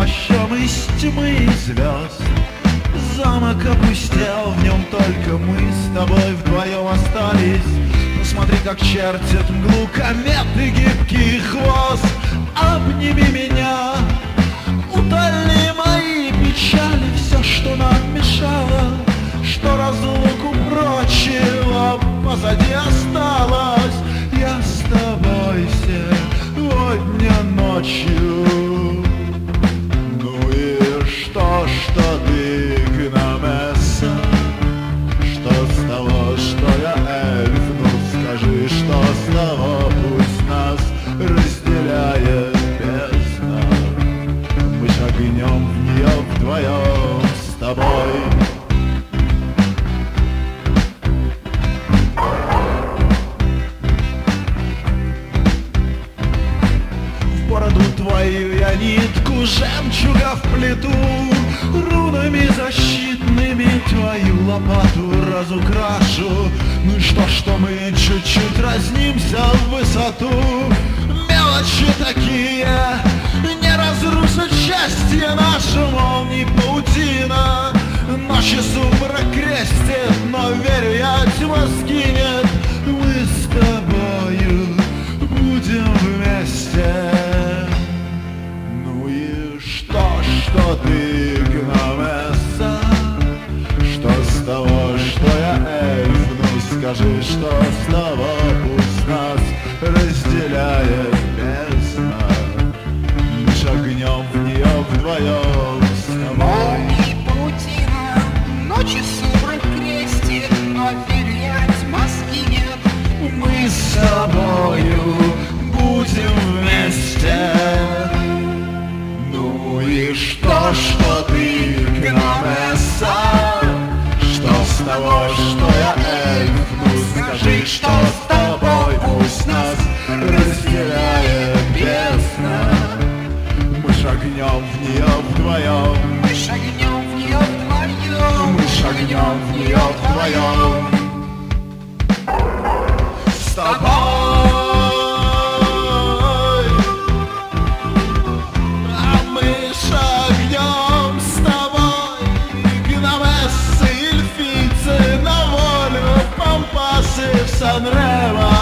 плащом из тьмы и звезд. Замок опустел, в нем только мы с тобой вдвоем остались. Но смотри, как чертит мглу кометный гибкий хвост. Обними меня, утоли мои печали, все, что нам мешало, что разлуку прочило, позади осталось. Я с тобой сегодня ночью. Ну и что ты гномесса? Что с того, что я эльф? Ну скажи, что с того? Пусть нас разделяет бездна. Мы шагнем в нее вдвоем с тобой. В бороду твою я нитку жемчуга вплету, рунами защитными твою лопату разукрашу. Ну и что мы чуть-чуть разнимся в высоту. Мелочи такие не разрушат счастье наше, молнии паутина. Ночи сумрак крестит, но верю я, тьма скинет. Мы с тобою будем вместе. Ну и что ты гномесса? Что с того, что я эльф? Ну скажи, что с того? Пусть нас разделяет бездна. Мы шагнем в нее вдвоем с тобой. Молнии паутина, ночи сумрак крестит, но верю я, тьма скинет. Мы с тобою будем вместе. Ну и что ты гномесса? Что с того, что я эльф? Ну скажи, что с тобой? Пусть нас разделяет бездна. Мы шагнем в нее вдвоем. Мы шагнем в нее вдвоем. Мы шагнем в нее вдвоем с тобой. А мы шагнем с тобой, гномессы, эльфийцы, на волю, пампасы в Сан-Ремо.